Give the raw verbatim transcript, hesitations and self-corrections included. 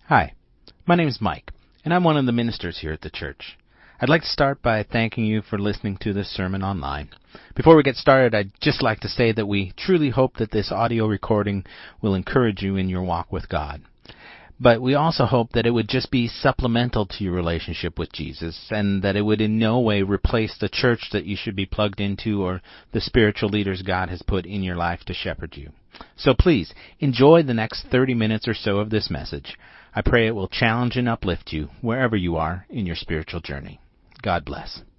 Hi, my name is Mike, and I'm one of the ministers here at the church. I'd like to start by thanking you for listening to this sermon online. Before we get started, I'd just like to say that we truly hope that this audio recording will encourage you in your walk with God. But we also hope that it would just be supplemental to your relationship with Jesus, and that it would in no way replace the church that you should be plugged into or the spiritual leaders God has put in your life to shepherd you. So please, enjoy the next thirty minutes or so of this message. I pray it will challenge and uplift you wherever you are in your spiritual journey. God bless.